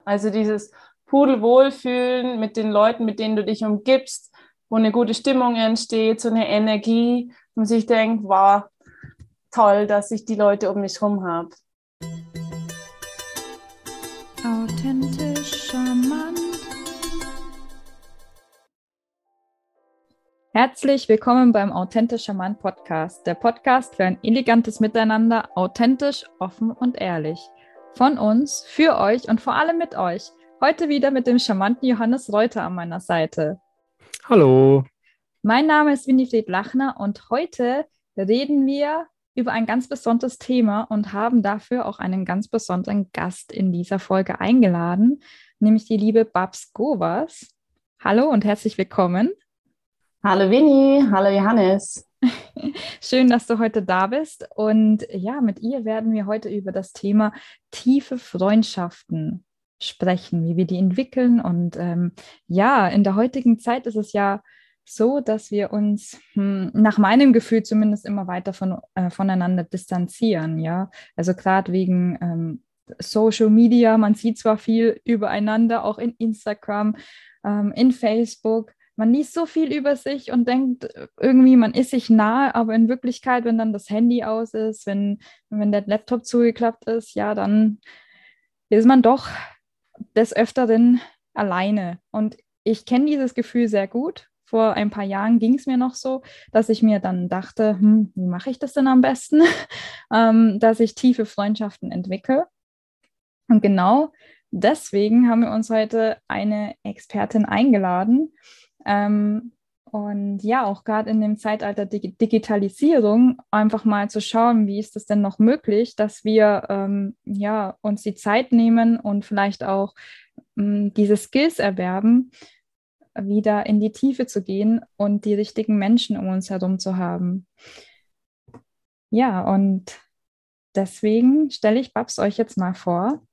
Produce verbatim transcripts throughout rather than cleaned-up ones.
Also dieses Pudelwohlfühlen mit den Leuten, mit denen du dich umgibst, wo eine gute Stimmung entsteht, so eine Energie und sich denkt, wow, toll, dass ich die Leute um mich herum habe. Authentisch charmant. Herzlich willkommen beim Authentisch charmant Podcast, der Podcast für ein elegantes Miteinander, authentisch, offen und ehrlich. Von uns, für euch und vor allem mit euch. Heute wieder mit dem charmanten Johannes Reuter an meiner Seite. Hallo. Mein Name ist Winifred Lachner und heute reden wir über ein ganz besonderes Thema und haben dafür auch einen ganz besonderen Gast in dieser Folge eingeladen, nämlich die liebe Babs Govers. Hallo und herzlich willkommen. Hallo Winnie, hallo Johannes. Schön, dass du heute da bist. Und ja, mit ihr werden wir heute über das Thema tiefe Freundschaften sprechen, wie wir die entwickeln. Und ähm, ja, in der heutigen Zeit ist es ja so, dass wir uns hm, nach meinem Gefühl zumindest immer weiter von, äh, voneinander distanzieren. Ja, also gerade wegen ähm, Social Media. Man sieht zwar viel übereinander, auch in Instagram, ähm, in Facebook. Man liest so viel über sich und denkt irgendwie, man ist sich nahe, aber in Wirklichkeit, wenn dann das Handy aus ist, wenn, wenn der Laptop zugeklappt ist, ja, dann ist man doch des Öfteren alleine. Und ich kenne dieses Gefühl sehr gut. Vor ein paar Jahren ging es mir noch so, dass ich mir dann dachte, hm, wie mache ich das denn am besten, ähm, dass ich tiefe Freundschaften entwickle. Und genau deswegen haben wir uns heute eine Expertin eingeladen. Ähm, und ja, auch gerade in dem Zeitalter der Dig- Digitalisierung einfach mal zu schauen, wie ist es denn noch möglich, dass wir ähm, ja, uns die Zeit nehmen und vielleicht auch ähm, diese Skills erwerben, wieder in die Tiefe zu gehen und die richtigen Menschen um uns herum zu haben. Ja, und deswegen stelle ich Babs euch jetzt mal vor.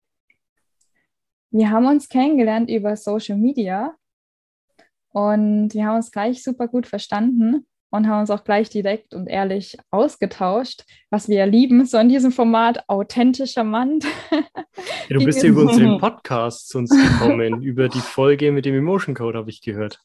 Wir haben uns kennengelernt über Social Media und wir haben uns gleich super gut verstanden und haben uns auch gleich direkt und ehrlich ausgetauscht, was wir ja lieben, so in diesem Format authentisch charmant. Ja, du Wie bist wir ja über es- unseren Podcast zu uns gekommen, über die Folge mit dem Emotion Code, habe ich gehört.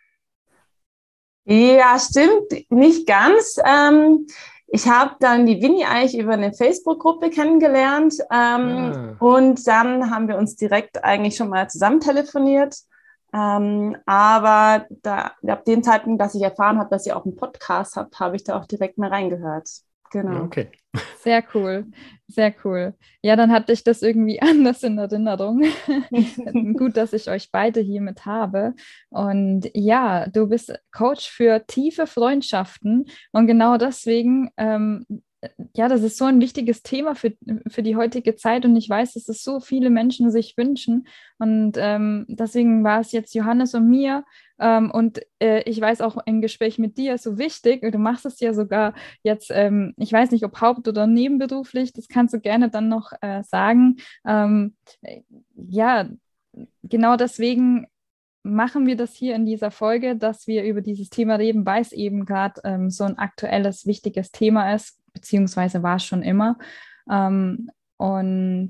Ja, stimmt, nicht ganz. Ähm, ich habe dann die Winnie eigentlich über eine Facebook-Gruppe kennengelernt ähm, Ah, und dann haben wir uns direkt eigentlich schon mal zusammen telefoniert. Ähm, aber da, ab dem Zeitpunkt, dass ich erfahren habe, dass ihr auch einen Podcast habt, habe ich da auch direkt mal reingehört. ja, Genau. okay. Sehr cool, sehr cool. Ja, dann hatte ich das irgendwie anders in Erinnerung. Gut, dass ich euch beide hier mit habe. Und ja, du bist Coach für tiefe Freundschaften. Und genau deswegen, ähm, ja, das ist so ein wichtiges Thema für, für die heutige Zeit. Und ich weiß, dass es so viele Menschen sich wünschen. Und ähm, deswegen war es jetzt Johannes und mir. Ähm, und äh, ich weiß auch im Gespräch mit dir so wichtig. Du machst es ja sogar jetzt, ähm, ich weiß nicht, ob haupt- oder nebenberuflich. Das kannst du gerne dann noch äh, sagen. Ähm, ja, genau deswegen machen wir das hier in dieser Folge, dass wir über dieses Thema reden, weil es eben gerade ähm, so ein aktuelles, wichtiges Thema ist, beziehungsweise war es schon immer. Ähm, und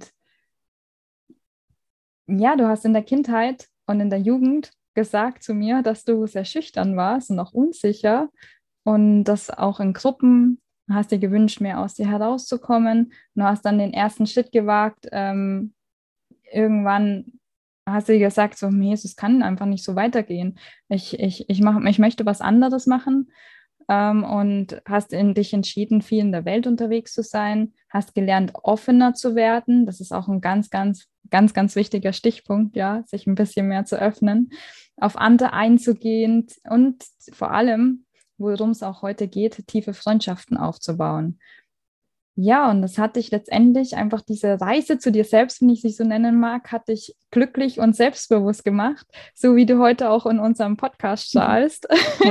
ja, du hast in der Kindheit und in der Jugend gesagt zu mir, dass du sehr schüchtern warst und auch unsicher und das auch in Gruppen hast dir gewünscht, mehr aus dir herauszukommen. Und du hast dann den ersten Schritt gewagt, ähm, irgendwann hast du dir gesagt, so, nee, es kann einfach nicht so weitergehen. Ich, ich, ich, mach, ich möchte was anderes machen, ähm, und hast in dich entschieden, viel in der Welt unterwegs zu sein, hast gelernt, offener zu werden. Das ist auch ein ganz, ganz, ganz, ganz wichtiger Stichpunkt, ja, sich ein bisschen mehr zu öffnen, auf andere einzugehen und vor allem, worum es auch heute geht, tiefe Freundschaften aufzubauen. Ja, und das hat dich letztendlich einfach diese Reise zu dir selbst, wenn ich sie so nennen mag, hat dich glücklich und selbstbewusst gemacht, so wie du heute auch in unserem Podcast strahlst.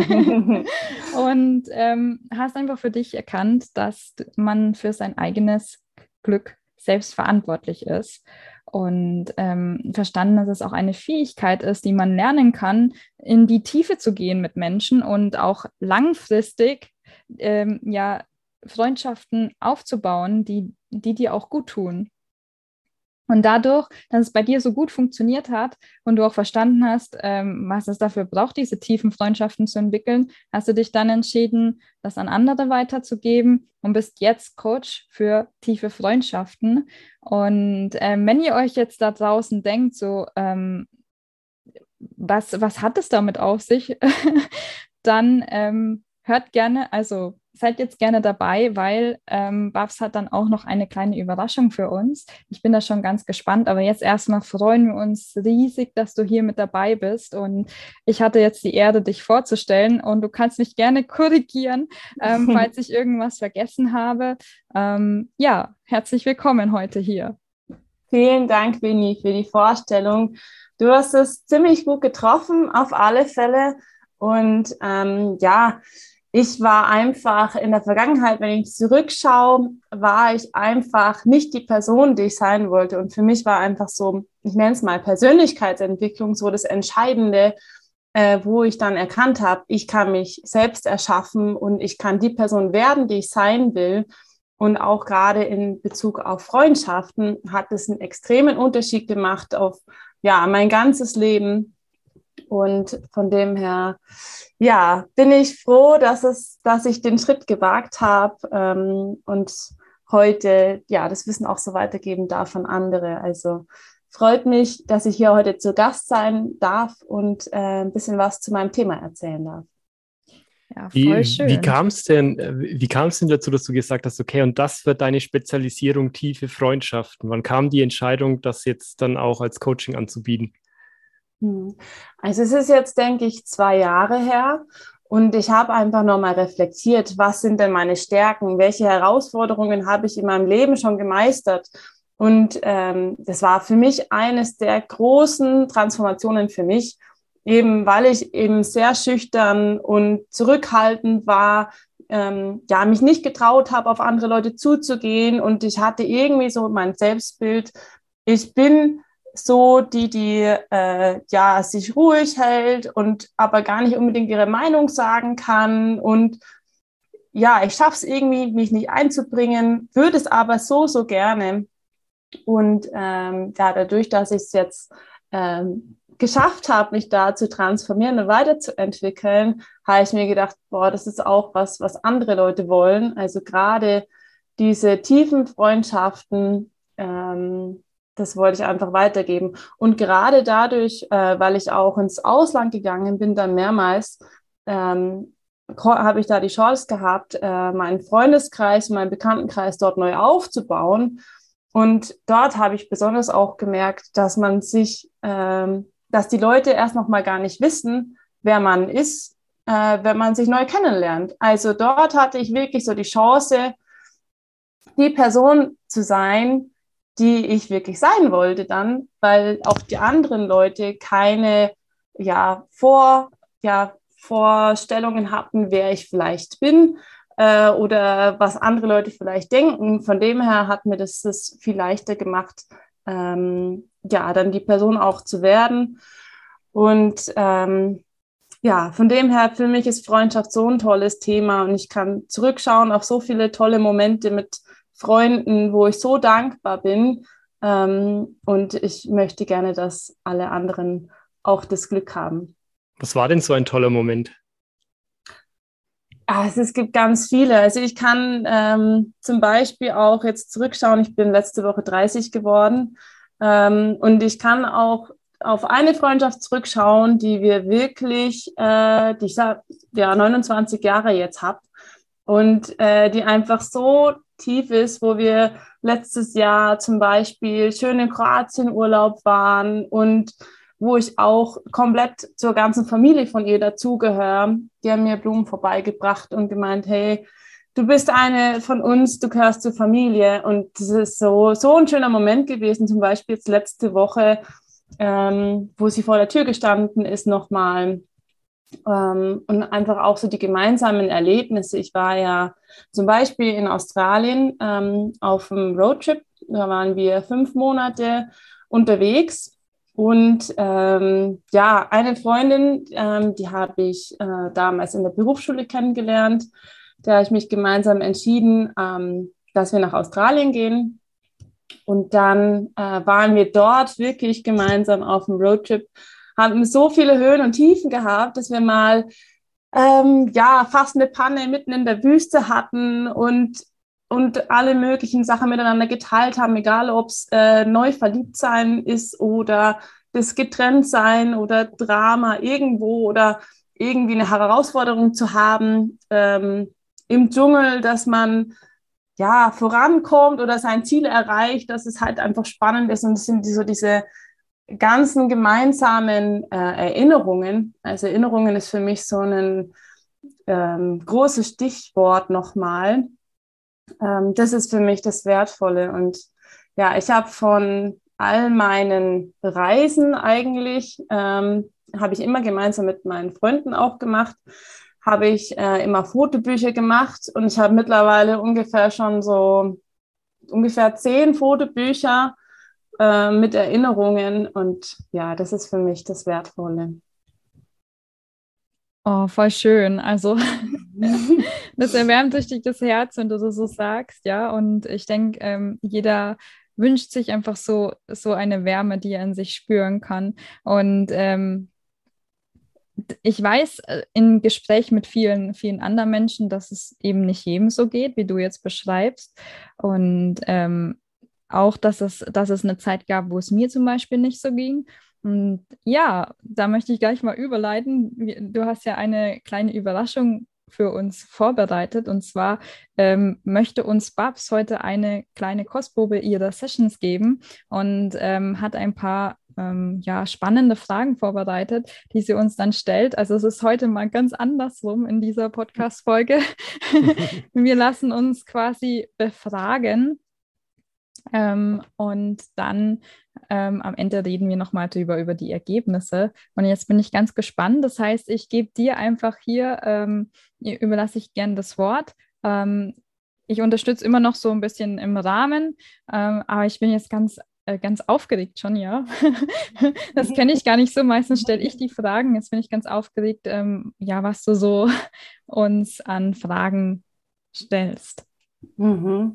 Und ähm, hast einfach für dich erkannt, dass man für sein eigenes Glück selbst verantwortlich ist. Und ähm, verstanden, dass es auch eine Fähigkeit ist, die man lernen kann, in die Tiefe zu gehen mit Menschen und auch langfristig ähm, ja Freundschaften aufzubauen, die, die dir auch gut tun. Und dadurch, dass es bei dir so gut funktioniert hat und du auch verstanden hast, ähm, was es dafür braucht, diese tiefen Freundschaften zu entwickeln, hast du dich dann entschieden, das an andere weiterzugeben und bist jetzt Coach für tiefe Freundschaften. Und ähm, wenn ihr euch jetzt da draußen denkt, so, ähm, was, was hat es damit auf sich, dann ähm, hört gerne, also seid jetzt gerne dabei, weil ähm, Babs hat dann auch noch eine kleine Überraschung für uns. Ich bin da schon ganz gespannt, aber jetzt erstmal freuen wir uns riesig, dass du hier mit dabei bist und ich hatte jetzt die Ehre, dich vorzustellen und du kannst mich gerne korrigieren, ähm, falls ich irgendwas vergessen habe. Ähm, ja, herzlich willkommen heute hier. Vielen Dank, Winnie, für die Vorstellung. Du hast es ziemlich gut getroffen, auf alle Fälle. Und ähm, ja, ich war einfach in der Vergangenheit, wenn ich zurückschaue, war ich einfach nicht die Person, die ich sein wollte. Und für mich war einfach so, ich nenne es mal Persönlichkeitsentwicklung, so das Entscheidende, äh, wo ich dann erkannt habe, ich kann mich selbst erschaffen und ich kann die Person werden, die ich sein will. Und auch gerade in Bezug auf Freundschaften hat es einen extremen Unterschied gemacht auf ja, mein ganzes Leben. Und von dem her, ja, bin ich froh, dass es, dass ich den Schritt gewagt habe ähm, und heute, ja, das Wissen auch so weitergeben darf an andere. Also freut mich, dass ich hier heute zu Gast sein darf und äh, ein bisschen was zu meinem Thema erzählen darf. Ja, voll Wie, schön. wie kam es denn, wie kam es denn dazu, dass du gesagt hast, okay, und das wird deine Spezialisierung, tiefe Freundschaften? Wann kam die Entscheidung, das jetzt dann auch als Coaching anzubieten? Also es ist jetzt, denke ich, zwei Jahre her und ich habe einfach nochmal reflektiert, was sind denn meine Stärken, welche Herausforderungen habe ich in meinem Leben schon gemeistert. Und ähm, das war für mich eines der großen Transformationen für mich, eben weil ich eben sehr schüchtern und zurückhaltend war, ähm, ja, mich nicht getraut habe, auf andere Leute zuzugehen und ich hatte irgendwie so mein Selbstbild, ich bin so die, die äh, ja, sich ruhig hält und aber gar nicht unbedingt ihre Meinung sagen kann. Und ja, ich schaffe es irgendwie, mich nicht einzubringen, würde es aber so, so gerne. Und ähm, ja, dadurch, dass ich es jetzt ähm, geschafft habe, mich da zu transformieren und weiterzuentwickeln, habe ich mir gedacht, boah, das ist auch was, was andere Leute wollen. Also gerade diese tiefen Freundschaften, ähm, das wollte ich einfach weitergeben. Und gerade dadurch, äh, weil ich auch ins Ausland gegangen bin, dann mehrmals, ähm, habe ich da die Chance gehabt, äh, meinen Freundeskreis, meinen Bekanntenkreis dort neu aufzubauen. Und dort habe ich besonders auch gemerkt, dass man sich, ähm, dass die Leute erst noch mal gar nicht wissen, wer man ist, äh, wenn man sich neu kennenlernt. Also dort hatte ich wirklich so die Chance, die Person zu sein, die ich wirklich sein wollte dann, weil auch die anderen Leute keine ja, Vor, ja, Vorstellungen hatten, wer ich vielleicht bin äh, oder was andere Leute vielleicht denken. Von dem her hat mir das, das viel leichter gemacht, ähm, ja, dann die Person auch zu werden. Und ähm, ja, von dem her, für mich ist Freundschaft so ein tolles Thema und ich kann zurückschauen auf so viele tolle Momente mit Freunden, wo ich so dankbar bin. Ähm, und ich möchte gerne, dass alle anderen auch das Glück haben. Was war denn so ein toller Moment? Also es gibt ganz viele. Also ich kann ähm, zum Beispiel auch jetzt zurückschauen. Ich bin letzte Woche dreißig geworden ähm, und ich kann auch auf eine Freundschaft zurückschauen, die wir wirklich, äh, die ich ja neunundzwanzig Jahre jetzt habe und äh, die einfach so tief ist, wo wir letztes Jahr zum Beispiel schön in Kroatien Urlaub waren und wo ich auch komplett zur ganzen Familie von ihr dazugehöre. Die haben mir Blumen vorbeigebracht und gemeint, hey, du bist eine von uns, du gehörst zur Familie. Und das ist so, so ein schöner Moment gewesen, zum Beispiel jetzt letzte Woche, ähm, wo sie vor der Tür gestanden ist nochmal. Ähm, und einfach auch so die gemeinsamen Erlebnisse. Ich war ja zum Beispiel in Australien ähm, auf einem Roadtrip. Da waren wir fünf Monate unterwegs. Und ähm, ja, eine Freundin, ähm, die habe ich äh, damals in der Berufsschule kennengelernt. Da habe ich mich gemeinsam entschieden, ähm, dass wir nach Australien gehen. Und dann äh, waren wir dort wirklich gemeinsam auf dem Roadtrip, haben so viele Höhen und Tiefen gehabt, dass wir mal ähm, ja, fast eine Panne mitten in der Wüste hatten und, und alle möglichen Sachen miteinander geteilt haben, egal ob es äh, neu verliebt sein ist oder das getrennt sein oder Drama irgendwo oder irgendwie eine Herausforderung zu haben ähm, im Dschungel, dass man ja vorankommt oder sein Ziel erreicht, dass es halt einfach spannend ist und es sind so diese ganzen gemeinsamen äh, Erinnerungen. Also Erinnerungen ist für mich so ein ähm, großes Stichwort nochmal. Ähm, das ist für mich das Wertvolle. Und ja, ich habe von all meinen Reisen eigentlich, ähm, habe ich immer gemeinsam mit meinen Freunden auch gemacht, habe ich äh, immer Fotobücher gemacht und ich habe mittlerweile ungefähr schon so ungefähr zehn Fotobücher äh, mit Erinnerungen und ja, das ist für mich das Wertvolle. Oh, voll schön. Also das erwärmt richtig das Herz, wenn du das so sagst, ja. Und ich denke, ähm, jeder wünscht sich einfach so, so eine Wärme, die er in sich spüren kann. Und ähm, ich weiß äh, in Gespräch mit vielen, vielen anderen Menschen, dass es eben nicht jedem so geht, wie du jetzt beschreibst. Und ähm, auch, dass es, dass es eine Zeit gab, wo es mir zum Beispiel nicht so ging. Und ja, da möchte ich gleich mal überleiten. Du hast ja eine kleine Überraschung für uns vorbereitet. Und zwar ähm, möchte uns Babs heute eine kleine Kostprobe ihrer Sessions geben und ähm, hat ein paar ähm, ja, spannende Fragen vorbereitet, die sie uns dann stellt. Also es ist heute mal ganz andersrum in dieser Podcast-Folge. Wir lassen uns quasi befragen. Ähm, und dann ähm, am Ende reden wir nochmal drüber, über die Ergebnisse. Und jetzt bin ich ganz gespannt. Das heißt, ich gebe dir einfach hier, ähm, überlasse ich gern das Wort. Ähm, ich unterstütze immer noch so ein bisschen im Rahmen, ähm, aber ich bin jetzt ganz, äh, ganz aufgeregt schon, ja. Das kenne ich gar nicht so. Meistens stelle ich die Fragen. Jetzt bin ich ganz aufgeregt, ähm, ja, was du so uns an Fragen stellst. Mhm.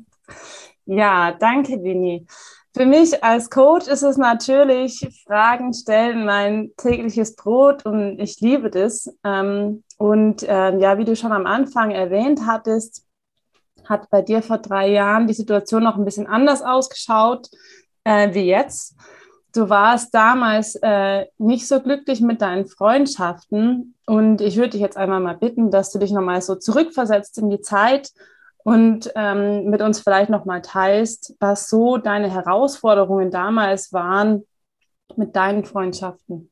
Ja, danke, Winnie. Für mich als Coach ist es natürlich, Fragen stellen mein tägliches Brot und ich liebe das. Ähm, und ähm, ja, wie du schon am Anfang erwähnt hattest, hat bei dir vor drei Jahren die Situation noch ein bisschen anders ausgeschaut äh, wie jetzt. Du warst damals äh, nicht so glücklich mit deinen Freundschaften und ich würde dich jetzt einmal mal bitten, dass du dich nochmal so zurückversetzt in die Zeit und ähm, mit uns vielleicht nochmal teilst, was so deine Herausforderungen damals waren mit deinen Freundschaften.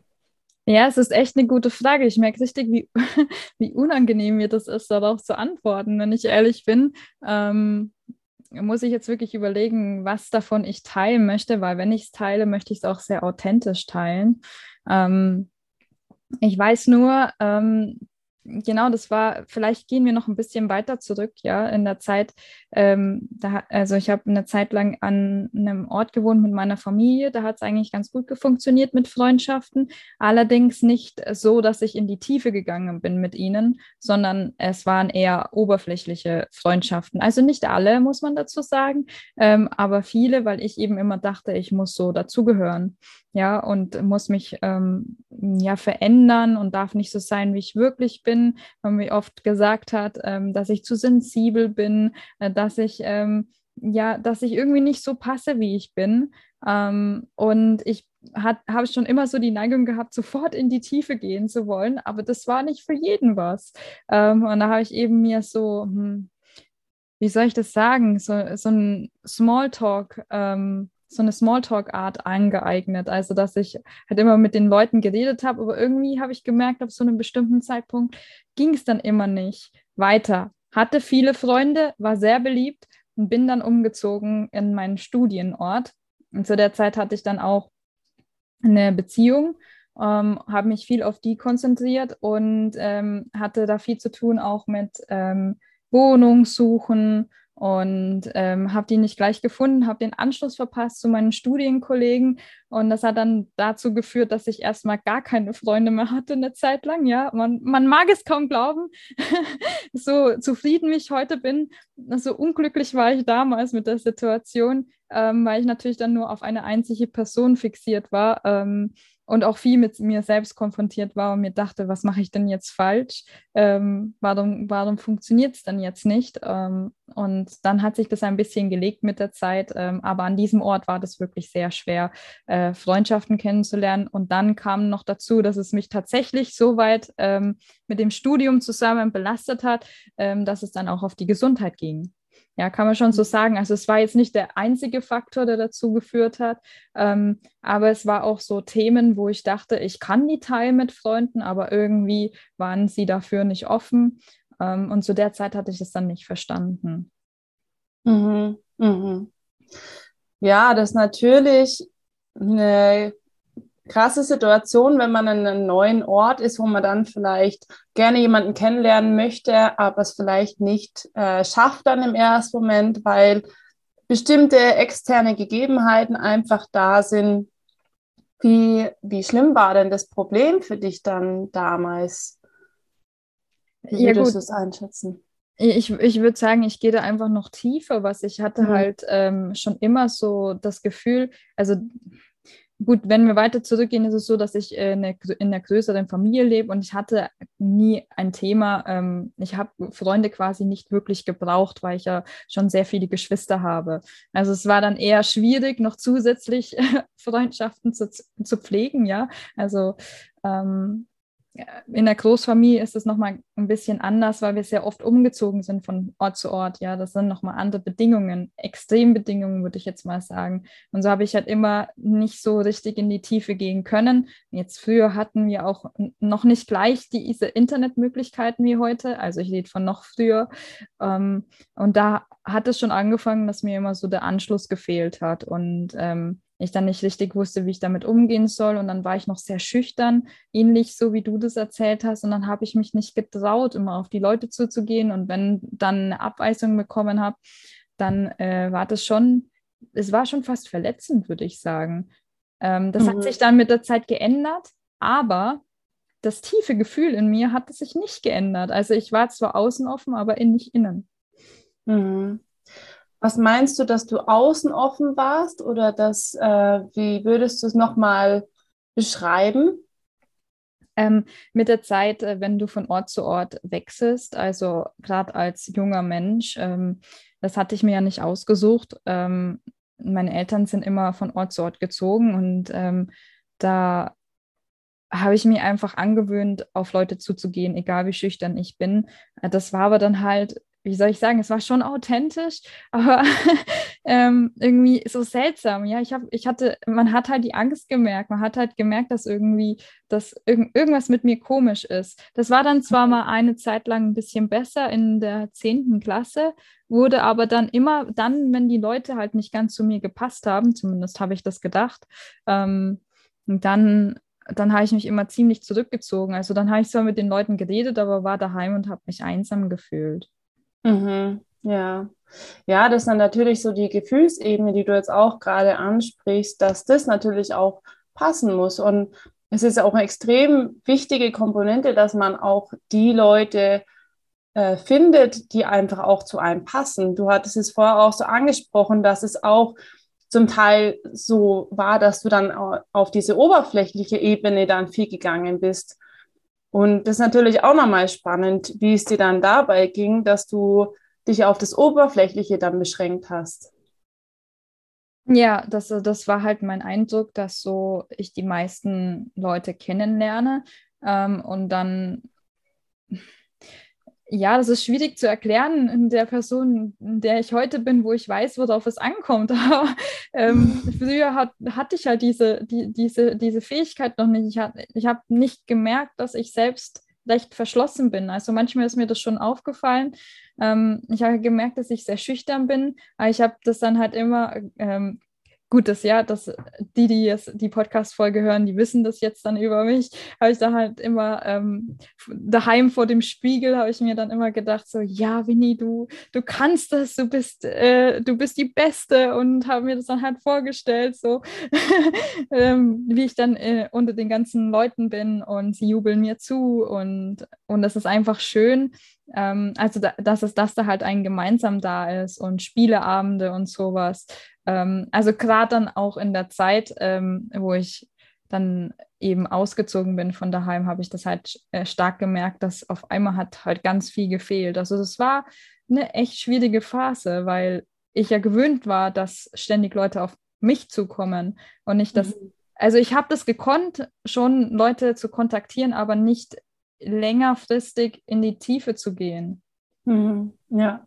Ja, es ist echt eine gute Frage. Ich merke richtig, wie, wie unangenehm mir das ist, darauf zu antworten, wenn ich ehrlich bin. Ähm, muss ich jetzt wirklich überlegen, was davon ich teilen möchte, weil wenn ich es teile, möchte ich es auch sehr authentisch teilen. Ähm, ich weiß nur, ähm, genau, das war, vielleicht gehen wir noch ein bisschen weiter zurück, ja, in der Zeit, ähm, da, also ich habe eine Zeit lang an einem Ort gewohnt mit meiner Familie, da hat es eigentlich ganz gut funktioniert mit Freundschaften, allerdings nicht so, dass ich in die Tiefe gegangen bin mit ihnen, sondern es waren eher oberflächliche Freundschaften, also nicht alle, muss man dazu sagen, ähm, aber viele, weil ich eben immer dachte, ich muss so dazugehören. Ja, und muss mich ähm, ja verändern und darf nicht so sein, wie ich wirklich bin, weil mir oft gesagt hat, ähm, dass ich zu sensibel bin, äh, dass ich ähm, ja, dass ich irgendwie nicht so passe, wie ich bin. Ähm, und ich habe schon immer so die Neigung gehabt, sofort in die Tiefe gehen zu wollen, aber das war nicht für jeden was. Ähm, und da habe ich eben mir so, hm, wie soll ich das sagen, so, so ein Smalltalk, ähm, so eine Smalltalk-Art angeeignet. Also, dass ich halt immer mit den Leuten geredet habe, aber irgendwie habe ich gemerkt, ab so einem bestimmten Zeitpunkt ging es dann immer nicht weiter. Hatte viele Freunde, war sehr beliebt und bin dann umgezogen in meinen Studienort. Und zu der Zeit hatte ich dann auch eine Beziehung, ähm, habe mich viel auf die konzentriert und ähm, hatte da viel zu tun auch mit ähm, Wohnung suchen und ähm, habe die nicht gleich gefunden, habe den Anschluss verpasst zu meinen Studienkollegen und das hat dann dazu geführt, dass ich erstmal gar keine Freunde mehr hatte eine Zeit lang, ja, man, man mag es kaum glauben, so zufrieden wie ich heute bin, so unglücklich war ich damals mit der Situation, ähm, weil ich natürlich dann nur auf eine einzige Person fixiert war. Ähm, und auch viel mit mir selbst konfrontiert war und mir dachte, was mache ich denn jetzt falsch? Ähm, warum warum funktioniert es denn jetzt nicht? Ähm, und dann hat sich das ein bisschen gelegt mit der Zeit, ähm, aber an diesem Ort war das wirklich sehr schwer, äh, Freundschaften kennenzulernen. Und dann kam noch dazu, dass es mich tatsächlich so weit ähm, mit dem Studium zusammen belastet hat, ähm, dass es dann auch auf die Gesundheit ging. Ja, kann man schon so sagen. Also es war jetzt nicht der einzige Faktor, der dazu geführt hat, ähm, aber es war auch so Themen, wo ich dachte, ich kann die teilen mit Freunden, aber irgendwie waren sie dafür nicht offen. Ähm, und zu der Zeit hatte ich es dann nicht verstanden. Mhm. Mhm. Ja, das ist natürlich eine krasse Situation, wenn man an einem neuen Ort ist, wo man dann vielleicht gerne jemanden kennenlernen möchte, aber es vielleicht nicht äh, schafft dann im ersten Moment, weil bestimmte externe Gegebenheiten einfach da sind. Wie, wie schlimm war denn das Problem für dich dann damals? Wie Ja würdest gut, du es einschätzen? ich, ich würde sagen, ich gehe da einfach noch tiefer, was ich hatte Mhm. halt ähm, schon immer so das Gefühl, also gut, wenn wir weiter zurückgehen, ist es so, dass ich äh, in einer, in einer größeren Familie lebe und ich hatte nie ein Thema. Ähm, ich habe Freunde quasi nicht wirklich gebraucht, weil ich ja schon sehr viele Geschwister habe. Also es war dann eher schwierig, noch zusätzlich Freundschaften zu, zu pflegen, ja. Also ähm, in der Großfamilie ist es nochmal ein bisschen anders, weil wir sehr oft umgezogen sind von Ort zu Ort. Ja, das sind nochmal andere Bedingungen, Extrembedingungen, würde ich jetzt mal sagen. Und so habe ich halt immer nicht so richtig in die Tiefe gehen können. Jetzt früher hatten wir auch noch nicht gleich diese Internetmöglichkeiten wie heute. Also ich rede von noch früher. Ähm, und da hat es schon angefangen, dass mir immer so der Anschluss gefehlt hat und ähm, ich dann nicht richtig wusste, wie ich damit umgehen soll. Und dann war ich noch sehr schüchtern, ähnlich so wie du das erzählt hast. Und dann habe ich mich nicht getraut, immer auf die Leute zuzugehen. Und wenn dann eine Abweisung bekommen habe, dann äh, war das schon, es war schon fast verletzend, würde ich sagen. Ähm, das hat sich Mhm. dann mit der Zeit geändert, aber das tiefe Gefühl in mir hat es sich nicht geändert. Also ich war zwar außen offen, aber in nicht innen. Mhm. Was meinst du, dass du außen offen warst oder dass, äh, wie würdest du es nochmal beschreiben? Ähm, mit der Zeit, äh, wenn du von Ort zu Ort wechselst, also gerade als junger Mensch, ähm, das hatte ich mir ja nicht ausgesucht. Ähm, meine Eltern sind immer von Ort zu Ort gezogen und ähm, da habe ich mir einfach angewöhnt, auf Leute zuzugehen, egal wie schüchtern ich bin. Äh, Das war aber dann halt, wie soll ich sagen, es war schon authentisch, aber ähm, irgendwie so seltsam. Ja, ich habe, ich hatte, man hat halt die Angst gemerkt, man hat halt gemerkt, dass irgendwie, dass irg irgendwas mit mir komisch ist. Das war dann zwar mal eine Zeit lang ein bisschen besser in der zehnten Klasse, wurde aber dann immer dann, wenn die Leute halt nicht ganz zu mir gepasst haben, zumindest habe ich das gedacht, ähm, und dann dann habe ich mich immer ziemlich zurückgezogen. Also dann habe ich zwar mit den Leuten geredet, aber war daheim und habe mich einsam gefühlt. Mhm. Ja. Ja, das ist dann natürlich so die Gefühlsebene, die du jetzt auch gerade ansprichst, dass das natürlich auch passen muss. Und es ist auch eine extrem wichtige Komponente, dass man auch die Leute äh, findet, die einfach auch zu einem passen. Du hattest es vorher auch so angesprochen, dass es auch zum Teil so war, dass du dann auf diese oberflächliche Ebene dann viel gegangen bist. Und das ist natürlich auch nochmal spannend, wie es dir dann dabei ging, dass du dich auf das Oberflächliche dann beschränkt hast. Ja, das, das war halt mein Eindruck, dass so ich die meisten Leute kennenlerne ähm, und dann ja, das ist schwierig zu erklären in der Person, in der ich heute bin, wo ich weiß, worauf es ankommt. Aber ähm, früher hat, hatte ich halt diese, die, diese, diese Fähigkeit noch nicht. Ich, hat, ich habe nicht gemerkt, dass ich selbst recht verschlossen bin. Also manchmal ist mir das schon aufgefallen. Ähm, ich habe gemerkt, dass ich sehr schüchtern bin, aber ich habe das dann halt immer ähm, gut, das ja, dass die, die jetzt die Podcast-Folge hören, die wissen das jetzt dann über mich, habe ich da halt immer ähm, daheim vor dem Spiegel, habe ich mir dann immer gedacht, so, ja, Winnie, du, du kannst das, du bist, äh, du bist die Beste und habe mir das dann halt vorgestellt, so, ähm, wie ich dann äh, unter den ganzen Leuten bin und sie jubeln mir zu und, und das ist einfach schön. Ähm, also, da, dass es, dass da halt ein gemeinsam da ist und Spieleabende und sowas. Ähm, also gerade dann auch in der Zeit, ähm, wo ich dann eben ausgezogen bin von daheim, habe ich das halt äh, stark gemerkt, dass auf einmal hat halt ganz viel gefehlt. Also das war eine echt schwierige Phase, weil ich ja gewöhnt war, dass ständig Leute auf mich zukommen und nicht das, Mhm. also ich habe das gekonnt, schon Leute zu kontaktieren, aber nicht längerfristig in die Tiefe zu gehen. Mhm. Ja.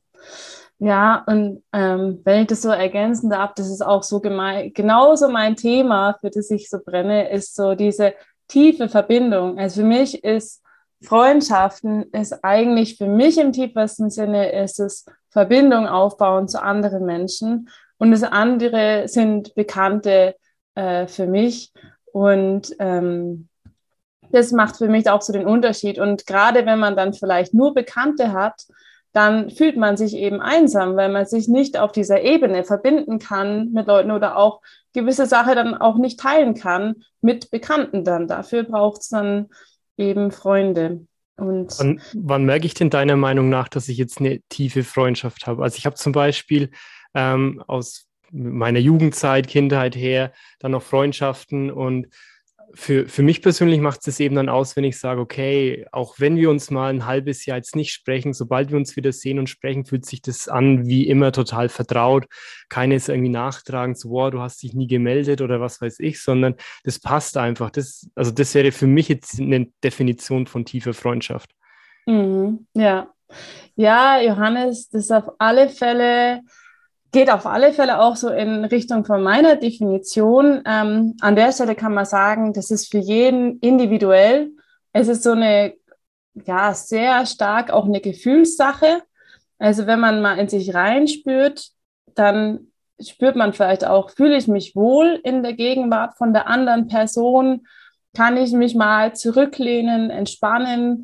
Ja, und ähm, wenn ich das so ergänzen darf, das ist auch so gemein, genauso mein Thema, für das ich so brenne, ist so diese tiefe Verbindung. Also für mich ist Freundschaften, ist eigentlich für mich im tiefsten Sinne, ist es Verbindung aufbauen zu anderen Menschen. Und das andere sind Bekannte äh, für mich. Und ähm, das macht für mich auch so den Unterschied. Und gerade wenn man dann vielleicht nur Bekannte hat, dann fühlt man sich eben einsam, weil man sich nicht auf dieser Ebene verbinden kann mit Leuten oder auch gewisse Sachen dann auch nicht teilen kann mit Bekannten dann. Dafür braucht es dann eben Freunde. Und Wann, wann merke ich denn deiner Meinung nach, dass ich jetzt eine tiefe Freundschaft habe? Also ich habe zum Beispiel ähm, aus meiner Jugendzeit, Kindheit her, dann noch Freundschaften und für, für mich persönlich macht es eben dann aus, wenn ich sage, okay, auch wenn wir uns mal ein halbes Jahr jetzt nicht sprechen, sobald wir uns wieder sehen und sprechen, fühlt sich das an wie immer total vertraut. Keiner ist irgendwie nachtragend, so, wow, du hast dich nie gemeldet oder was weiß ich, sondern das passt einfach. Das, also das wäre für mich jetzt eine Definition von tiefer Freundschaft. mhm, ja, ja, Johannes, das ist auf alle Fälle geht auf alle Fälle auch so in Richtung von meiner Definition. Ähm, an der Stelle kann man sagen, das ist für jeden individuell. Es ist so eine, ja, sehr stark auch eine Gefühlssache. Also wenn man mal in sich reinspürt, dann spürt man vielleicht auch, fühle ich mich wohl in der Gegenwart von der anderen Person? Kann ich mich mal zurücklehnen, entspannen?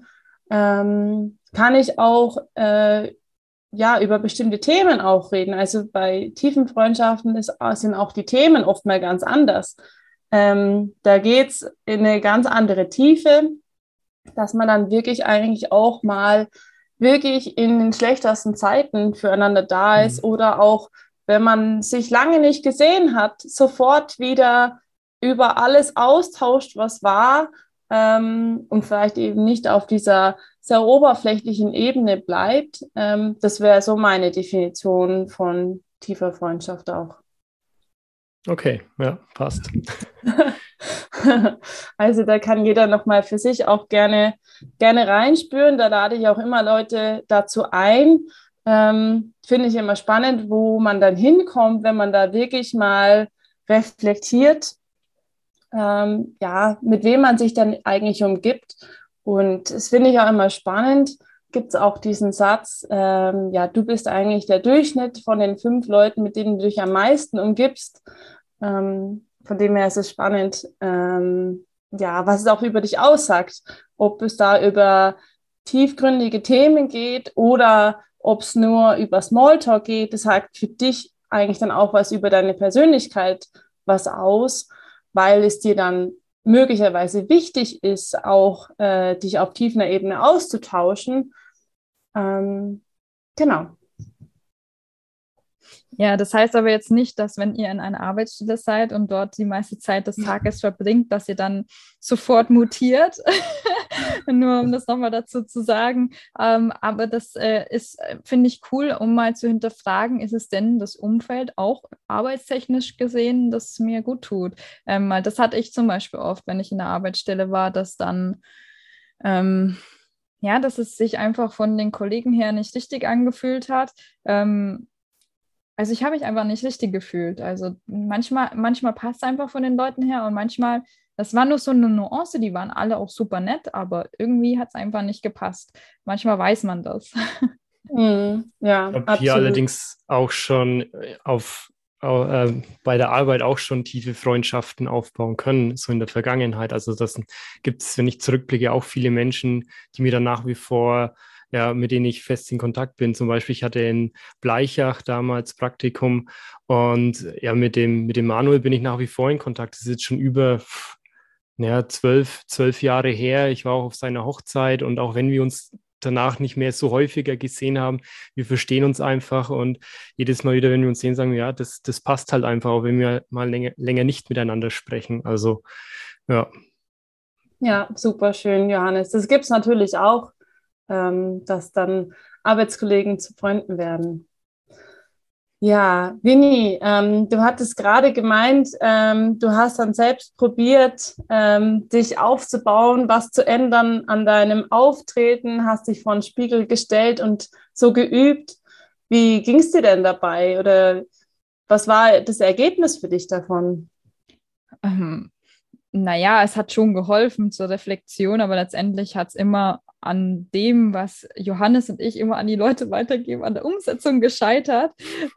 Ähm, kann ich auch äh, ja, über bestimmte Themen auch reden. Also bei tiefen Freundschaften ist, sind auch die Themen oft mal ganz anders. Ähm, da geht es in eine ganz andere Tiefe, dass man dann wirklich eigentlich auch mal wirklich in den schlechtesten Zeiten füreinander da ist Mhm. oder auch, wenn man sich lange nicht gesehen hat, sofort wieder über alles austauscht, was war, ähm, und vielleicht eben nicht auf dieser sehr oberflächlichen Ebene bleibt. Ähm, das wäre so meine Definition von tiefer Freundschaft auch. Okay, ja, passt. Also da kann jeder nochmal für sich auch gerne, gerne reinspüren. Da lade ich auch immer Leute dazu ein. Ähm, finde ich immer spannend, wo man dann hinkommt, wenn man da wirklich mal reflektiert, ähm, ja, mit wem man sich dann eigentlich umgibt. Und das finde ich auch immer spannend. Gibt es auch diesen Satz, ähm, ja, du bist eigentlich der Durchschnitt von den fünf Leuten, mit denen du dich am meisten umgibst. Ähm, von dem her ist es spannend, ähm, ja, was es auch über dich aussagt. Ob es da über tiefgründige Themen geht oder ob es nur über Smalltalk geht. Das sagt für dich eigentlich dann auch was über deine Persönlichkeit was aus, weil es dir dann möglicherweise wichtig ist, auch äh, dich auf tiefer Ebene auszutauschen. Ähm, genau. Ja, das heißt aber jetzt nicht, dass wenn ihr in einer Arbeitsstelle seid und dort die meiste Zeit des Tages verbringt, dass ihr dann sofort mutiert. Nur um das nochmal dazu zu sagen. Ähm, aber das äh, ist, finde ich, cool, um mal zu hinterfragen, ist es denn das Umfeld auch arbeitstechnisch gesehen, das mir gut tut? Ähm, weil das hatte ich zum Beispiel oft, wenn ich in der Arbeitsstelle war, dass dann ähm, ja, dass es sich einfach von den Kollegen her nicht richtig angefühlt hat. Ähm, also ich habe mich einfach nicht richtig gefühlt. Also manchmal, manchmal passt es einfach von den Leuten her und manchmal, das war nur so eine Nuance, die waren alle auch super nett, aber irgendwie hat es einfach nicht gepasst. Manchmal weiß man das. Mhm. Ja, Ich habe hier absolut. allerdings auch schon äh, auf, au- äh, bei der Arbeit auch schon tiefe Freundschaften aufbauen können, so in der Vergangenheit. Also das gibt es, wenn ich zurückblicke, auch viele Menschen, die mir dann nach wie vor, ja, mit denen ich fest in Kontakt bin. Zum Beispiel, ich hatte in Bleichach damals Praktikum und ja, mit dem, mit dem Manuel bin ich nach wie vor in Kontakt. Das ist jetzt schon über ja, zwölf, zwölf Jahre her. Ich war auch auf seiner Hochzeit und auch wenn wir uns danach nicht mehr so häufiger gesehen haben. Wir verstehen uns einfach und jedes Mal wieder, wenn wir uns sehen, sagen wir, ja, das, das passt halt einfach, auch wenn wir mal länger, länger nicht miteinander sprechen. Also, ja. Ja, super schön, Johannes. Das gibt es natürlich auch, ähm, dass dann Arbeitskollegen zu Freunden werden. Ja, Winnie, ähm, du hattest gerade gemeint, ähm, du hast dann selbst probiert, ähm, dich aufzubauen, was zu ändern an deinem Auftreten, hast dich vor den Spiegel gestellt und so geübt. Wie ging es dir denn dabei oder was war das Ergebnis für dich davon? Ähm, naja, es hat schon geholfen zur Reflexion, aber letztendlich hat es immer an dem, was Johannes und ich immer an die Leute weitergeben, an der Umsetzung gescheitert.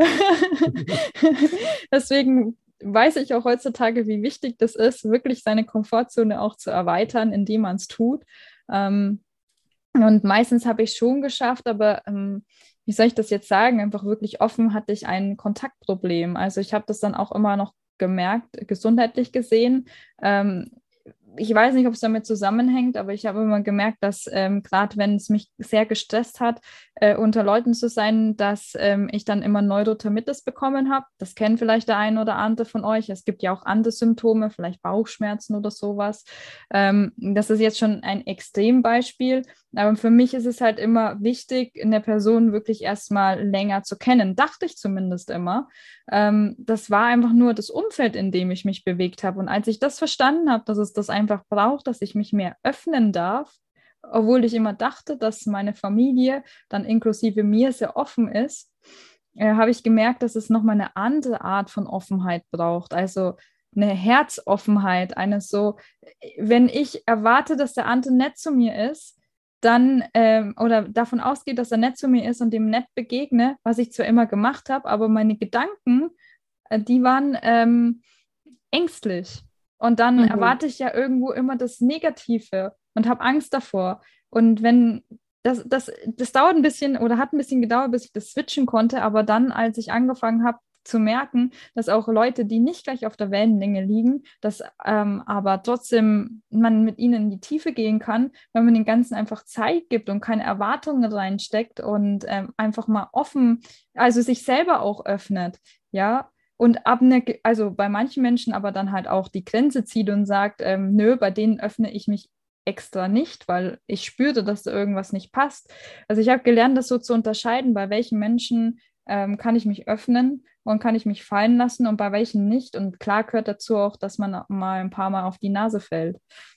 Deswegen weiß ich auch heutzutage, wie wichtig das ist, wirklich seine Komfortzone auch zu erweitern, indem man es tut. Ähm, und meistens habe ich es schon geschafft, aber ähm, wie soll ich das jetzt sagen? Einfach wirklich offen hatte ich ein Kontaktproblem. Also ich habe das dann auch immer noch gemerkt, gesundheitlich gesehen. Ähm, ich weiß nicht, ob es damit zusammenhängt, aber ich habe immer gemerkt, dass ähm, gerade wenn es mich sehr gestresst hat, äh, unter Leuten zu sein, dass ähm, ich dann immer Neurodermitis bekommen habe. Das kennen vielleicht der eine oder andere von euch. Es gibt ja auch andere Symptome, vielleicht Bauchschmerzen oder sowas. Ähm, das ist jetzt schon ein Extrembeispiel. Aber für mich ist es halt immer wichtig, eine Person wirklich erstmal länger zu kennen. Dachte ich zumindest immer. Ähm, das war einfach nur das Umfeld, in dem ich mich bewegt habe. Und als ich das verstanden habe, dass es das einfach braucht, dass ich mich mehr öffnen darf, obwohl ich immer dachte, dass meine Familie dann inklusive mir sehr offen ist, äh, habe ich gemerkt, dass es nochmal eine andere Art von Offenheit braucht. Also eine Herzoffenheit, eine so, wenn ich erwarte, dass der andere nett zu mir ist, dann ähm, oder davon ausgeht, dass er nett zu mir ist und dem nett begegne, was ich zwar immer gemacht habe, aber meine Gedanken, äh, die waren ähm, ängstlich. Und dann Mhm. erwarte ich ja irgendwo immer das Negative und habe Angst davor. Und wenn das, das, das dauert ein bisschen oder hat ein bisschen gedauert, bis ich das switchen konnte, aber dann, als ich angefangen habe, zu merken, dass auch Leute, die nicht gleich auf der Wellenlänge liegen, dass ähm, aber trotzdem man mit ihnen in die Tiefe gehen kann, wenn man den Ganzen einfach Zeit gibt und keine Erwartungen reinsteckt und ähm, einfach mal offen, also sich selber auch öffnet, ja, und ab ne, also bei manchen Menschen aber dann halt auch die Grenze zieht und sagt, ähm, nö, bei denen öffne ich mich extra nicht, weil ich spürte, dass da irgendwas nicht passt. Also ich habe gelernt, das so zu unterscheiden, bei welchen Menschen ähm, kann ich mich öffnen und kann ich mich fallen lassen und bei welchen nicht. Und klar gehört dazu auch, dass man mal ein paar Mal auf die Nase fällt.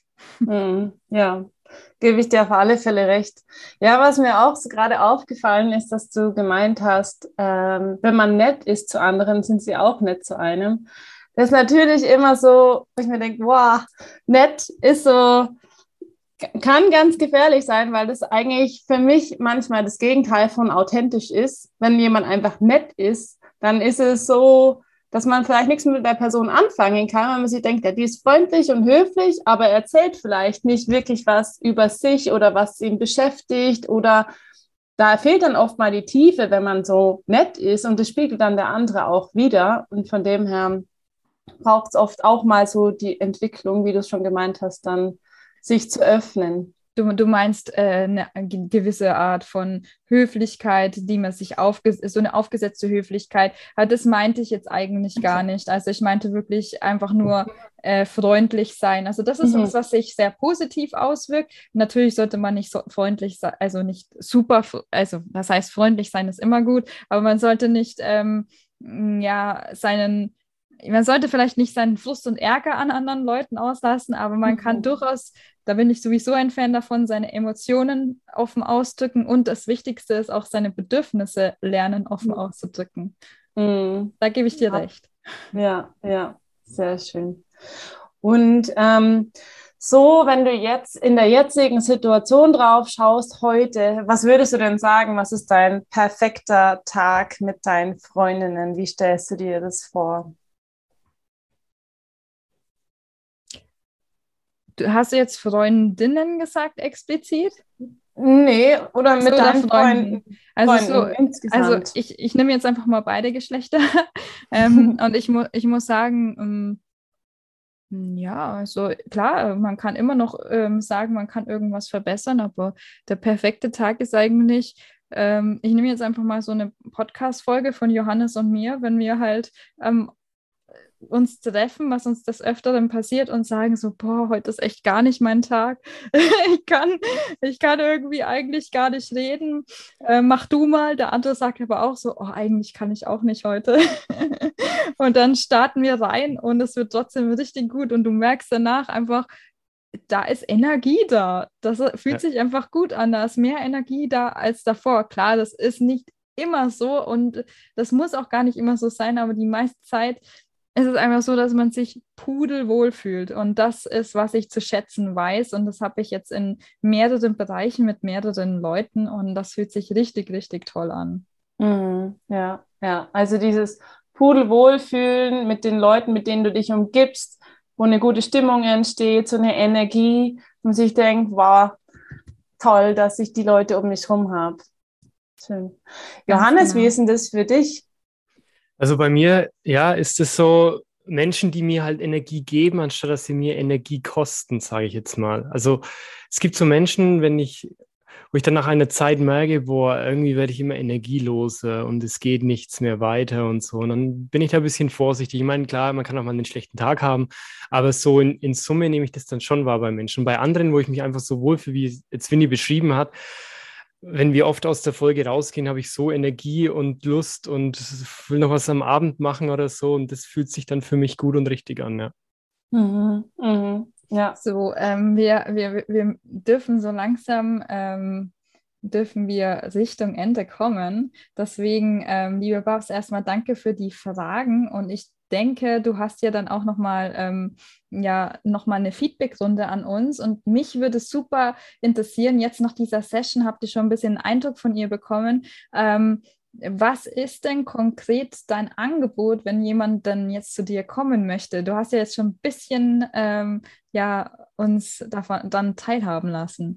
Mhm. Ja, gebe ich dir auf alle Fälle recht. Ja, was mir auch so gerade aufgefallen ist, dass du gemeint hast, ähm, wenn man nett ist zu anderen, sind sie auch nett zu einem. Das ist natürlich immer so, wo ich mir denke, wow, nett ist so, kann ganz gefährlich sein, weil das eigentlich für mich manchmal das Gegenteil von authentisch ist. Wenn jemand einfach nett ist, dann ist es so, dass man vielleicht nichts mit der Person anfangen kann, weil man sich denkt, ja, die ist freundlich und höflich, aber erzählt vielleicht nicht wirklich was über sich oder was ihn beschäftigt oder da fehlt dann oft mal die Tiefe, wenn man so nett ist und das spiegelt dann der andere auch wieder und von dem her braucht es oft auch mal so die Entwicklung, wie du es schon gemeint hast, dann sich zu öffnen. Du, du meinst äh, eine gewisse Art von Höflichkeit, die man sich aufgesetzt, so eine aufgesetzte Höflichkeit. Aber das meinte ich jetzt eigentlich gar nicht. Also ich meinte wirklich einfach nur äh, freundlich sein. Also das ist Mhm. was, was sich sehr positiv auswirkt. Natürlich sollte man nicht so freundlich sein, also nicht super, also das heißt, freundlich sein ist immer gut, aber man sollte nicht ähm, ja seinen man sollte vielleicht nicht seinen Frust und Ärger an anderen Leuten auslassen, aber man kann Mhm. durchaus, da bin ich sowieso ein Fan davon, seine Emotionen offen ausdrücken und das Wichtigste ist auch seine Bedürfnisse lernen, offen Mhm. auszudrücken. Mhm. Da gebe ich dir Ja. recht. Ja, ja, sehr schön. Und ähm, so, wenn du jetzt in der jetzigen Situation drauf schaust heute, was würdest du denn sagen, was ist dein perfekter Tag mit deinen Freundinnen? Wie stellst du dir das vor? Du hast du jetzt Freundinnen gesagt, explizit? Nee, oder So, mit oder deinen Freunden, Freunden. Also so, Freunden also insgesamt. ich, ich nehme jetzt einfach mal beide Geschlechter. ähm, und ich, mu ich muss sagen, ähm, Ja, also klar, man kann immer noch ähm, sagen, man kann irgendwas verbessern, aber der perfekte Tag ist eigentlich, ähm, ich nehme jetzt einfach mal so eine Podcast-Folge von Johannes und mir, wenn wir halt ähm, uns treffen, was uns des Öfteren passiert und sagen so, boah, heute ist echt gar nicht mein Tag. Ich kann, ich kann irgendwie eigentlich gar nicht reden. Äh, mach du mal. Der andere sagt aber auch so, oh, eigentlich kann ich auch nicht heute. Und dann starten wir rein und es wird trotzdem richtig gut und du merkst danach einfach, da ist Energie da. Das fühlt Ja. sich einfach gut an. Da ist mehr Energie da als davor. Klar, das ist nicht immer so und das muss auch gar nicht immer so sein, aber die meiste Zeit ist es einfach so, dass man sich pudelwohl fühlt. Und das ist, was ich zu schätzen weiß. Und das habe ich jetzt in mehreren Bereichen mit mehreren Leuten und das fühlt sich richtig, richtig toll an. Mhm, ja, ja. Also dieses Pudelwohlfühlen mit den Leuten, mit denen du dich umgibst, wo eine gute Stimmung entsteht, so eine Energie, und sich denkt, wow, toll, dass ich die Leute um mich herum habe. Schön. Ganz Johannes, wie genau. ist denn das für dich? Also bei mir, ja, ist es so Menschen, die mir halt Energie geben, anstatt dass sie mir Energie kosten, sage ich jetzt mal. Also es gibt so Menschen, wenn ich, wo ich dann nach einer Zeit merke, boah, irgendwie werde ich immer energieloser und es geht nichts mehr weiter und so. Und dann bin ich da ein bisschen vorsichtig. Ich meine, klar, man kann auch mal einen schlechten Tag haben, aber so in, in Summe nehme ich das dann schon wahr bei Menschen. Bei anderen, wo ich mich einfach so wohlfühle, wie jetzt Winnie beschrieben hat, wenn wir oft aus der Folge rausgehen, habe ich so Energie und Lust und will noch was am Abend machen oder so. Und das fühlt sich dann für mich gut und richtig an, ja. Mhm, mhm, ja. So, ähm, wir, wir, wir dürfen so langsam, ähm, dürfen wir Richtung Ende kommen. Deswegen, ähm, liebe Babs, erstmal danke für die Fragen und ich denke, du hast ja dann auch nochmal ähm, ja, noch mal eine Feedback-Runde an uns und mich würde es super interessieren, jetzt nach dieser Session habt ihr schon ein bisschen einen Eindruck von ihr bekommen, ähm, was ist denn konkret dein Angebot, wenn jemand dann jetzt zu dir kommen möchte? Du hast ja jetzt schon ein bisschen ähm, ja, uns davon dann teilhaben lassen.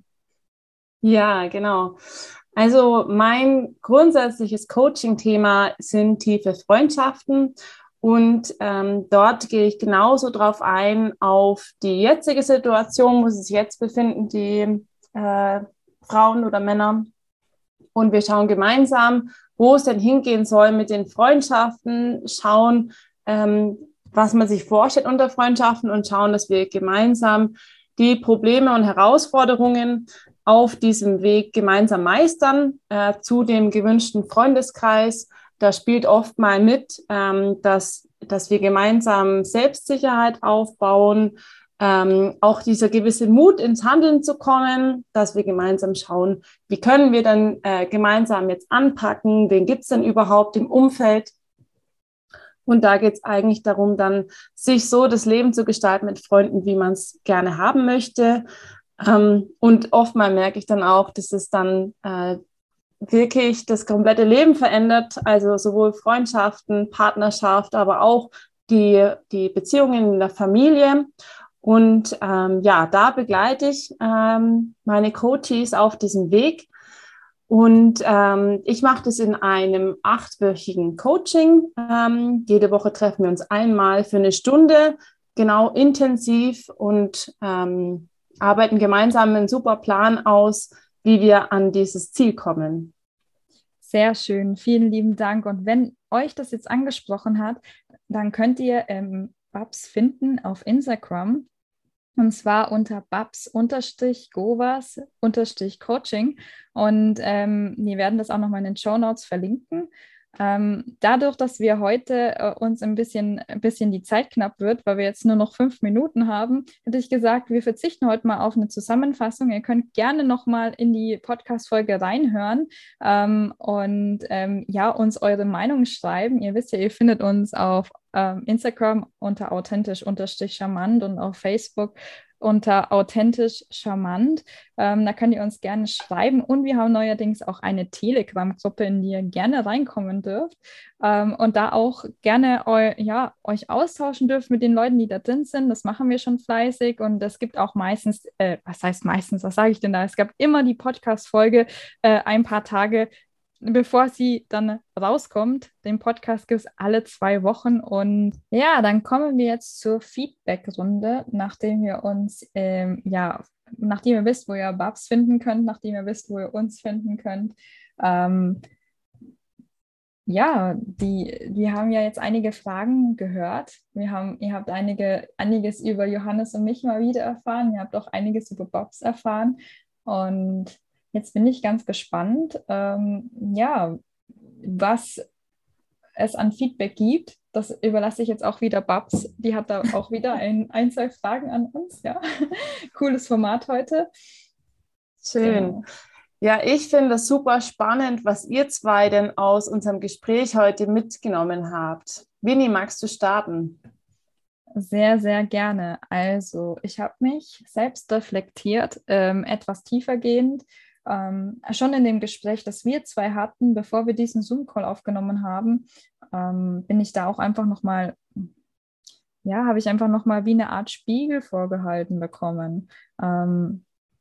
Ja, genau. Also mein grundsätzliches Coaching-Thema sind tiefe Freundschaften und ähm, dort gehe ich genauso drauf ein, auf die jetzige Situation, wo sie sich jetzt befinden, die äh, Frauen oder Männer. Und wir schauen gemeinsam, wo es denn hingehen soll mit den Freundschaften, schauen, ähm, was man sich vorstellt unter Freundschaften und schauen, dass wir gemeinsam die Probleme und Herausforderungen auf diesem Weg gemeinsam meistern äh, zu dem gewünschten Freundeskreis. Da spielt oft mal mit, ähm, dass, dass wir gemeinsam Selbstsicherheit aufbauen, ähm, auch dieser gewisse Mut ins Handeln zu kommen, dass wir gemeinsam schauen, wie können wir dann äh, gemeinsam jetzt anpacken, wen gibt es denn überhaupt im Umfeld. Und da geht es eigentlich darum, dann sich so das Leben zu gestalten mit Freunden, wie man es gerne haben möchte. Ähm, und oftmal merke ich dann auch, dass es dann äh, wirklich das komplette Leben verändert, also sowohl Freundschaften, Partnerschaft, aber auch die, die Beziehungen in der Familie. Und ähm, ja, da begleite ich ähm, meine Coaches auf diesem Weg. Und ähm, ich mache das in einem achtwöchigen Coaching. Ähm, jede Woche treffen wir uns einmal für eine Stunde, genau intensiv und ähm, arbeiten gemeinsam einen super Plan aus, wie wir an dieses Ziel kommen. Sehr schön, vielen lieben Dank. Und wenn euch das jetzt angesprochen hat, dann könnt ihr ähm, Babs finden auf Instagram. Und zwar unter babs-govas-coaching. Und ähm, wir werden das auch nochmal in den Shownotes verlinken. Ähm, dadurch, dass wir heute äh, uns ein bisschen, ein bisschen die Zeit knapp wird, weil wir jetzt nur noch fünf Minuten haben, hätte ich gesagt, wir verzichten heute mal auf eine Zusammenfassung. Ihr könnt gerne nochmal in die Podcast-Folge reinhören ähm, und ähm, ja, uns eure Meinung schreiben. Ihr wisst ja, ihr findet uns auf ähm, Instagram unter authentisch-charmant und auf Facebook unter authentisch charmant. Ähm, da könnt ihr uns gerne schreiben und wir haben neuerdings auch eine Telegram-Gruppe, in die ihr gerne reinkommen dürft ähm, und da auch gerne eu ja, euch austauschen dürft mit den Leuten, die da drin sind. Das machen wir schon fleißig und es gibt auch meistens, äh, was heißt meistens, was sage ich denn da? Es gab immer die Podcast-Folge äh, ein paar Tage bevor sie dann rauskommt. Den Podcast gibt es alle zwei Wochen. Und ja, dann kommen wir jetzt zur Feedback-Runde, nachdem wir uns, ähm, ja, nachdem ihr wisst, wo ihr Babs finden könnt, nachdem ihr wisst, wo ihr uns finden könnt. Ähm, ja, die, wir haben ja jetzt einige Fragen gehört. Wir haben, ihr habt einige, einiges über Johannes und mich mal wieder erfahren. Ihr habt auch einiges über Babs erfahren. Und jetzt bin ich ganz gespannt, ähm, ja, was es an Feedback gibt. Das überlasse ich jetzt auch wieder Babs. Die hat da auch wieder ein, ein, zwei Fragen an uns. Ja, cooles Format heute. Schön. Genau. Ja, ich finde es super spannend, was ihr zwei denn aus unserem Gespräch heute mitgenommen habt. Winnie, magst du starten? Sehr, sehr gerne. Also, ich habe mich selbst reflektiert, ähm, etwas tiefergehend, ähm, schon in dem Gespräch, das wir zwei hatten, bevor wir diesen Zoom-Call aufgenommen haben, ähm, bin ich da auch einfach nochmal, ja, habe ich einfach nochmal wie eine Art Spiegel vorgehalten bekommen, ähm,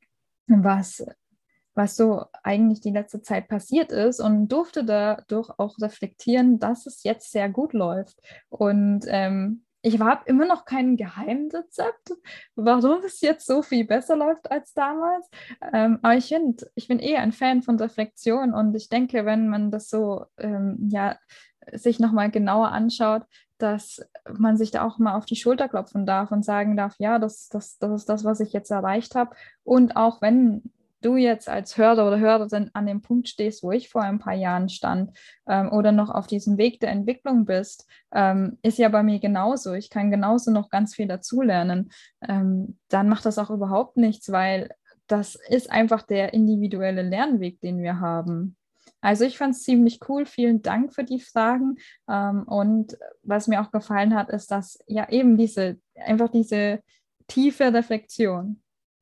was was so eigentlich die letzte Zeit passiert ist und durfte dadurch auch reflektieren, dass es jetzt sehr gut läuft. Und ähm, ich habe immer noch kein Geheimrezept, warum es jetzt so viel besser läuft als damals. Ähm, aber ich finde, ich bin eher ein Fan von Reflexion und ich denke, wenn man das so ähm, ja, sich nochmal genauer anschaut, dass man sich da auch mal auf die Schulter klopfen darf und sagen darf, ja, das, das, das ist das, was ich jetzt erreicht habe. Und auch wenn du jetzt als Hörer oder Hörerin an dem Punkt stehst, wo ich vor ein paar Jahren stand ähm, oder noch auf diesem Weg der Entwicklung bist, ähm, ist ja bei mir genauso. Ich kann genauso noch ganz viel dazulernen. Ähm, dann macht das auch überhaupt nichts, weil das ist einfach der individuelle Lernweg, den wir haben. Also ich fand es ziemlich cool. Vielen Dank für die Fragen. Ähm, und was mir auch gefallen hat, ist, dass ja eben diese, einfach diese tiefe Reflexion.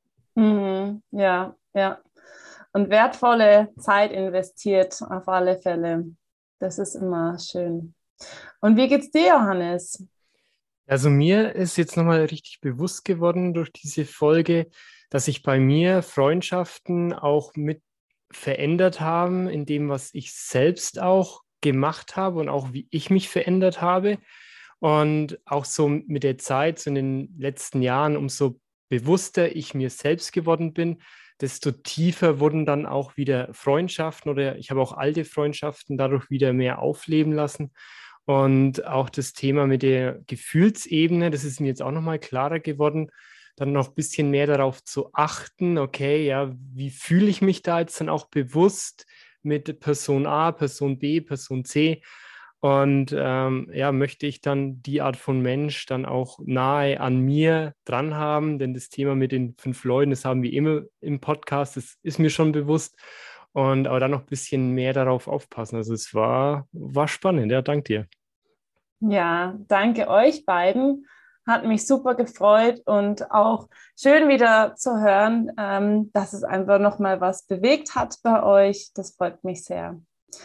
Mhm, ja, ja. Und wertvolle Zeit investiert auf alle Fälle. Das ist immer schön. Und wie geht's dir, Johannes? Also mir ist jetzt nochmal richtig bewusst geworden durch diese Folge, dass sich bei mir Freundschaften auch mit verändert haben in dem, was ich selbst auch gemacht habe und auch wie ich mich verändert habe. Und auch so mit der Zeit, so in den letzten Jahren, umso bewusster ich mir selbst geworden bin, desto tiefer wurden dann auch wieder Freundschaften oder ich habe auch alte Freundschaften dadurch wieder mehr aufleben lassen. Und auch das Thema mit der Gefühlsebene, das ist mir jetzt auch nochmal klarer geworden, dann noch ein bisschen mehr darauf zu achten, okay, ja, wie fühle ich mich da jetzt dann auch bewusst mit Person A, Person B, Person C? Und ähm, ja, möchte ich dann die Art von Mensch dann auch nahe an mir dran haben, denn das Thema mit den fünf Leuten, das haben wir immer im Podcast, das ist mir schon bewusst. Und aber dann noch ein bisschen mehr darauf aufpassen. Also es war, war spannend, ja, danke dir. Ja, danke euch beiden. Hat mich super gefreut und auch schön wieder zu hören, ähm, dass es einfach nochmal was bewegt hat bei euch. Das freut mich sehr.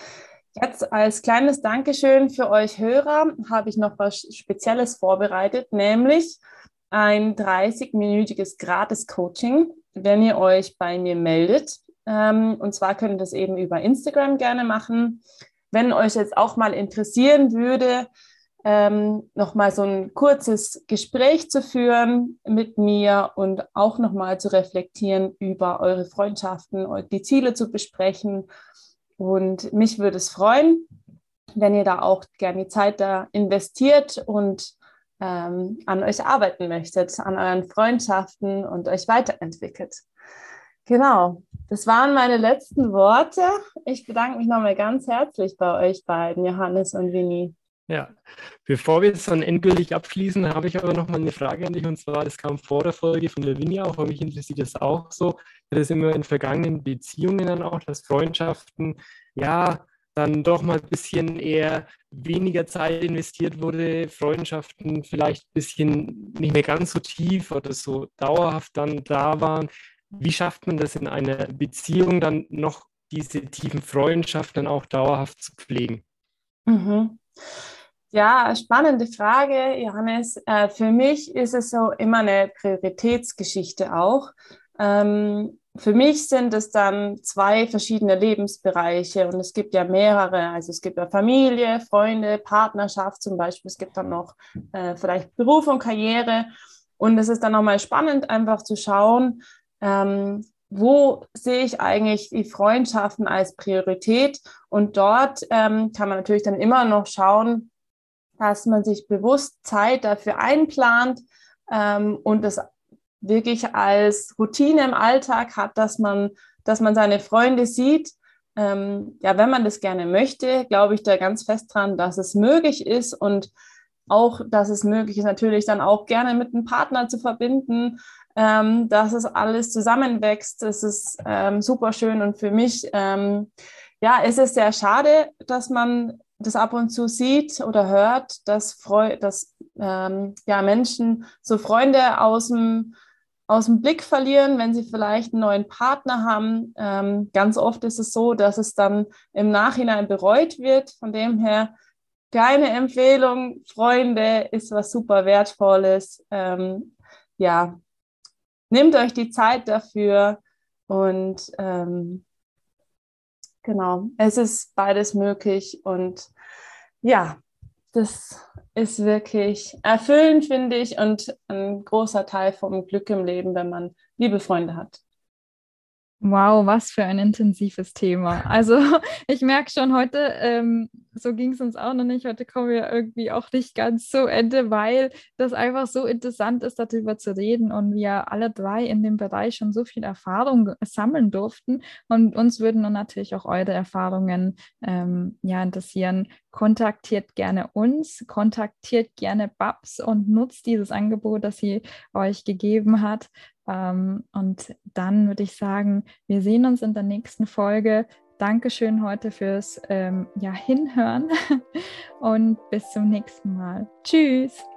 Jetzt als kleines Dankeschön für euch Hörer habe ich noch was Spezielles vorbereitet, nämlich ein dreißig-minütiges Gratis-Coaching, wenn ihr euch bei mir meldet. Ähm, und zwar könnt ihr das eben über Instagram gerne machen. Wenn euch jetzt auch mal interessieren würde, ähm, nochmal so ein kurzes Gespräch zu führen mit mir und auch nochmal zu reflektieren über eure Freundschaften und die Ziele zu besprechen. Und mich würde es freuen, wenn ihr da auch gerne die Zeit da investiert und ähm, an euch arbeiten möchtet, an euren Freundschaften und euch weiterentwickelt. Genau, das waren meine letzten Worte. Ich bedanke mich nochmal ganz herzlich bei euch beiden, Johannes und Winnie. Ja, bevor wir es dann endgültig abschließen, habe ich aber noch mal eine Frage an dich und zwar, das kam vor der Folge von der Vinja auch, aber mich interessiert das auch so, dass immer in vergangenen Beziehungen dann auch, dass Freundschaften, ja, dann doch mal ein bisschen eher weniger Zeit investiert wurde, Freundschaften vielleicht ein bisschen nicht mehr ganz so tief oder so dauerhaft dann da waren. Wie schafft man das in einer Beziehung dann noch, diese tiefen Freundschaften dann auch dauerhaft zu pflegen? Mhm. Ja, spannende Frage, Johannes. Äh, für mich ist es so immer eine Prioritätsgeschichte auch. Ähm, für mich sind es dann zwei verschiedene Lebensbereiche und es gibt ja mehrere, also es gibt ja Familie, Freunde, Partnerschaft zum Beispiel, es gibt dann noch äh, vielleicht Beruf und Karriere und es ist dann nochmal spannend, einfach zu schauen, ähm, wo sehe ich eigentlich die Freundschaften als Priorität und dort ähm, kann man natürlich dann immer noch schauen, dass man sich bewusst Zeit dafür einplant ähm, und das wirklich als Routine im Alltag hat, dass man, dass man seine Freunde sieht. Ähm, ja, wenn man das gerne möchte, glaube ich da ganz fest dran, dass es möglich ist und auch, dass es möglich ist, natürlich dann auch gerne mit einem Partner zu verbinden, ähm, dass es alles zusammenwächst. Das ist ähm, super schön und für mich, ähm, ja, es ist sehr schade, dass man das ab und zu sieht oder hört, dass, Freu dass ähm, ja, Menschen so Freunde aus dem aus dem Blick verlieren, wenn sie vielleicht einen neuen Partner haben. Ähm, ganz oft ist es so, dass es dann im Nachhinein bereut wird. Von dem her keine Empfehlung. Freunde ist was super Wertvolles. Ähm, ja, nehmt euch die Zeit dafür und ähm, genau, es ist beides möglich und ja, das ist wirklich erfüllend, finde ich, und ein großer Teil vom Glück im Leben, wenn man liebe Freunde hat. Wow, was für ein intensives Thema. Also ich merke schon heute, ähm, so ging es uns auch noch nicht, heute kommen wir irgendwie auch nicht ganz zu Ende, weil das einfach so interessant ist, darüber zu reden und wir alle drei in dem Bereich schon so viel Erfahrung sammeln durften und uns würden dann natürlich auch eure Erfahrungen ähm, ja, interessieren. Kontaktiert gerne uns, kontaktiert gerne Babs und nutzt dieses Angebot, das sie euch gegeben hat. Um, und dann würde ich sagen, wir sehen uns in der nächsten Folge. Dankeschön heute fürs ähm, ja, Hinhören und bis zum nächsten Mal. Tschüss!